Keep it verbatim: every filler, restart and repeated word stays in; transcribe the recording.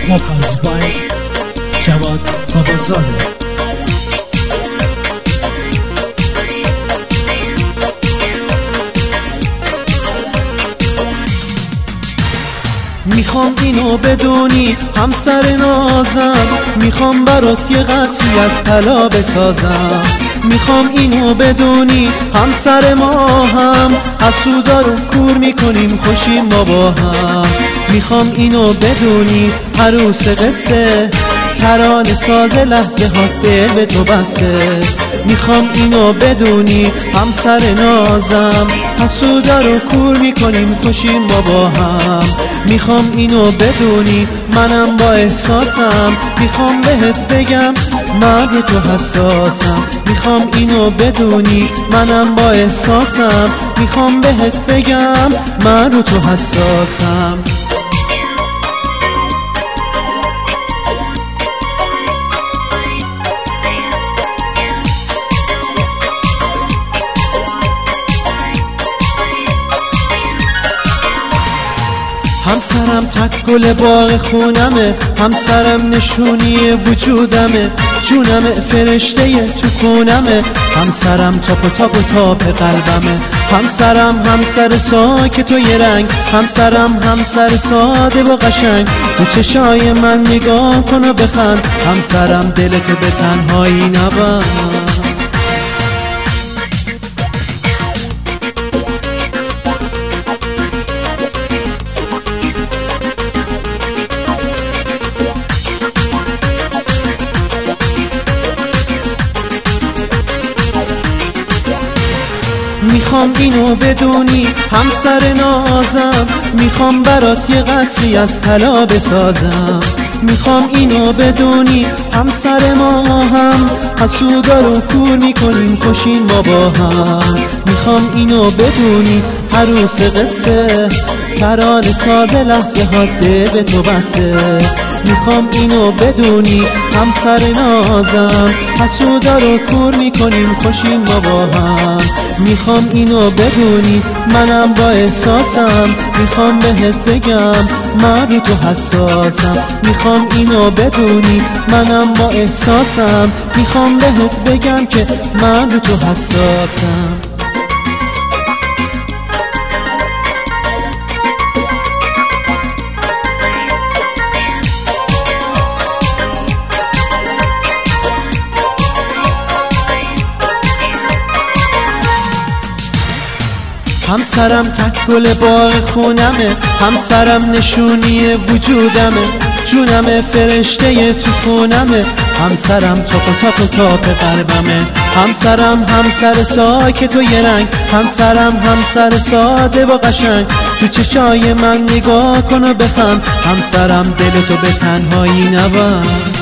vocals by Jawad Babazadeh. میخوام اینو بدونی همسر نازم، میخوام برات یه قصری از طلا بسازم. میخوام اینو بدونی همسر ما هم حسودا رو کور میکنیم خوشیم ما با هم. میخوام اینو بدونی عروس قصه ترانه ساز لحظه ها دل به تو بسته. میخوام اینو بدونی همسر نازم حسودا رو کور میکنیم خوشیم ما با هم. میخوام اینو بدونی منم با احساسم، میخوام بهت بگم مرد تو حساسم. میخوام اینو بدونی منم با احساسم، میخوام بهت بگم مرد تو حساسم. همسرم تک گل باغ خونمه، همسرم نشونی وجودمه، جونمه فرشته تو خونمه، همسرم تاپ و تاپ و تاپ قلبمه. همسرم همسر ساکت و یه رنگ، همسرم همسر ساده و قشنگ. تو چشای من نگاه کن و بخند، همسرم دلتو به تنهایی نبند. میخوام اینو بدونی همسر نازم، میخوام برات یه قصری از طلا بسازم. میخوام اینو بدونی همسر ما هم حسودا رو کور میکنیم خوشیم ما با هم. میخوام اینو بدونی عروس قصه ترانه ساز لحظه ها دل به تو بسته. میخوام اینو بدونی همسر نازم حسودا رو کور میکنیم خوشیم ما با هم. میخوام اینو بدونی منم با احساسم، میخوام بهت بگم مرد تو حساسم. میخوام اینو بدونی منم با احساسم، میخوام بهت بگم که مرد تو حساسم. همسرم تک گل باغ خونمه، همسرم نشونی وجودمه، جونمه فرشته تو خونمه، همسرم تاپ و تاپ و تاپ قلبمه. همسرم همسر ساکت و یه رنگ، همسرم همسر ساده و قشنگ. تو چشای من نگاه کن و بخند، همسرم دلتو به تنهایی نبند.